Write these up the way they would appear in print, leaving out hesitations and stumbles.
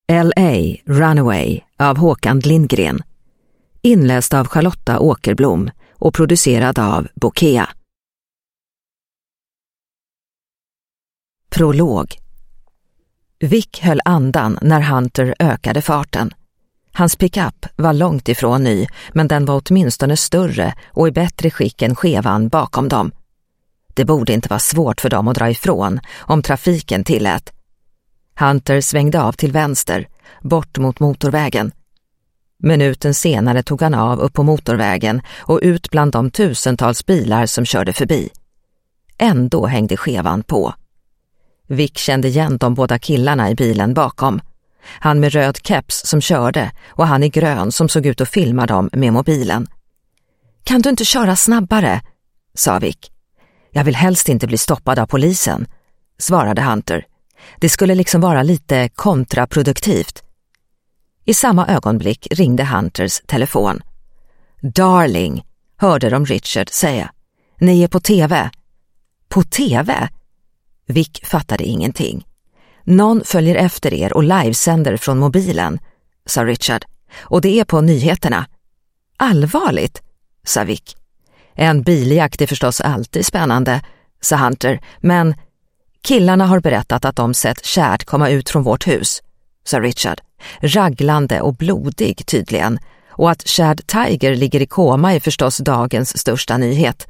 LA Runaway av Håkan Lindgren. Inläst av Charlotta Åkerblom och producerad av Bokea. Prolog. Vic höll andan när Hunter ökade farten. Hans pickup var långt ifrån ny, men den var åtminstone större och i bättre skick än skevan bakom dem. Det borde inte vara svårt för dem att dra ifrån om trafiken tillät. Hunter svängde av till vänster, bort mot motorvägen. Minuten senare tog han av upp på motorvägen och ut bland de tusentals bilar som körde förbi. Ändå hängde skevan på. Vic kände igen de båda killarna i bilen bakom. Han med röd keps som körde och han i grön som såg ut att filma dem med mobilen. "Kan du inte köra snabbare?" sa Vic. "Jag vill helst inte bli stoppad av polisen", svarade Hunter. "Det skulle liksom vara lite kontraproduktivt." I samma ögonblick ringde Hunters telefon. "Darling", hörde de Richard säga. "Ni är på TV." "På TV?" Vic fattade ingenting. "Någon följer efter er och livesänder från mobilen", sa Richard. "Och det är på nyheterna." "Allvarligt?" sa Vic. "En biljakt är förstås alltid spännande", sa Hunter. "Men killarna har berättat att de sett Chad komma ut från vårt hus", sa Richard. "Raglande och blodig tydligen. Och att Chad Tiger ligger i koma är förstås dagens största nyhet."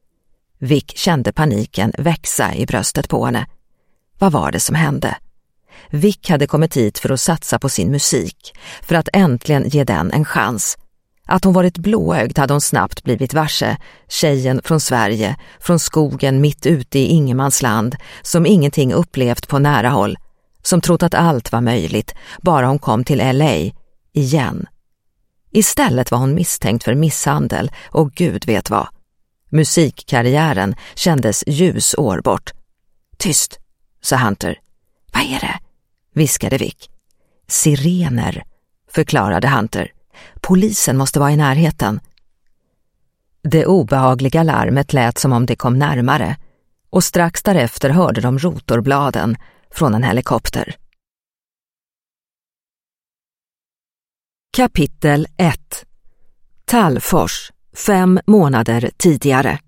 Vic kände paniken växa i bröstet på henne. Vad var det som hände? Vic hade kommit hit för att satsa på sin musik, för att äntligen ge den en chans. Att hon varit blåögd hade hon snabbt blivit varse, tjejen från Sverige, från skogen mitt ute i ingenmansland, som ingenting upplevt på nära håll, som trott att allt var möjligt, bara hon kom till LA igen. Istället var hon misstänkt för misshandel och Gud vet vad. Musikkarriären kändes ljusår bort. "Tyst", sa Hunter. "Vad är det?" viskade Vic. "Sirener", förklarade Hunter. "Polisen måste vara i närheten." Det obehagliga larmet lät som om det kom närmare, och strax därefter hörde de rotorbladen från en helikopter. Kapitel 1. Tallfors, 5 månader tidigare.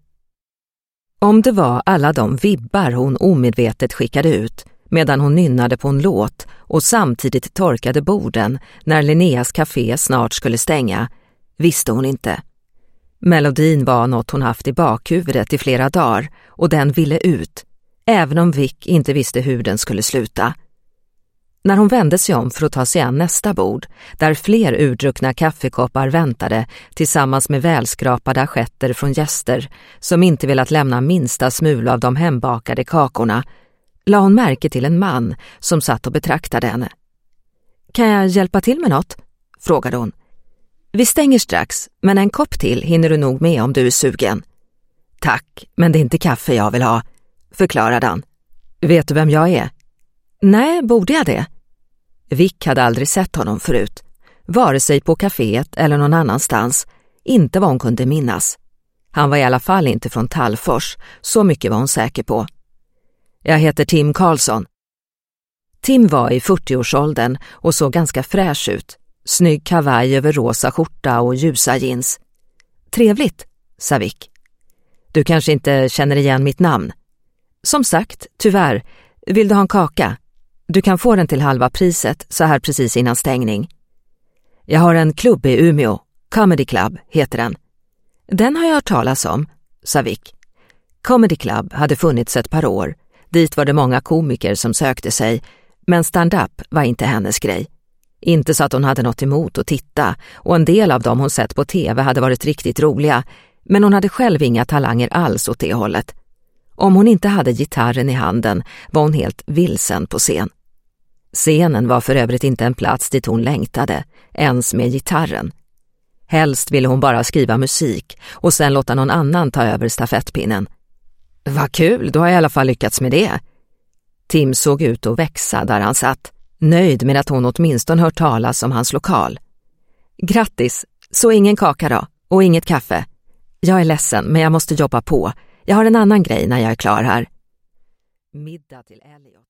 Om det var alla de vibbar hon omedvetet skickade ut medan hon nynnade på en låt och samtidigt torkade borden när Linneas café snart skulle stänga, visste hon inte. Melodin var något hon haft i bakhuvudet i flera dagar och den ville ut, även om Vic inte visste hur den skulle sluta. När hon vände sig om för att ta sig an nästa bord, där fler urdruckna kaffekoppar väntade tillsammans med välskrapade assietter från gäster som inte velat lämna minsta smula av de hembakade kakorna, la hon märke till en man som satt och betraktade henne. "Kan jag hjälpa till med något?" frågade hon. "Vi stänger strax, men en kopp till hinner du nog med om du är sugen." "Tack, men det är inte kaffe jag vill ha", förklarade han. "Vet du vem jag är?" "Nej, borde jag det?" Vic hade aldrig sett honom förut, vare sig på kaféet eller någon annanstans, inte vad hon kunde minnas. Han var i alla fall inte från Tallfors, så mycket var hon säker på. "Jag heter Tim Karlsson." Tim var i 40-årsåldern och såg ganska fräsch ut, snygg kavaj över rosa skjorta och ljusa jeans. "Trevligt", sa Vic. "Du kanske inte känner igen mitt namn?" "Som sagt, tyvärr. Vill du ha en kaka? Du kan få den till halva priset så här precis innan stängning." "Jag har en klubb i Umeå, Comedy Club heter den." "Den har jag hört talas om", sa Vic. Comedy Club hade funnits ett par år. Dit var det många komiker som sökte sig, men stand-up var inte hennes grej. Inte så att hon hade något emot att titta, och en del av dem hon sett på TV hade varit riktigt roliga, men hon hade själv inga talanger alls åt det hållet. Om hon inte hade gitarren i handen var hon helt vilsen på scen. Scenen var för övrigt inte en plats dit hon längtade, ens med gitarren. Helst ville hon bara skriva musik och sen låta någon annan ta över stafettpinnen. "Vad kul, då har jag i alla fall lyckats med det." Tim såg ut att växa där han satt, nöjd med att hon åtminstone hört talas om hans lokal. "Grattis, så ingen kaka då, och inget kaffe. Jag är ledsen, men jag måste jobba på. Jag har en annan grej när jag är klar här." Middag till Elliot.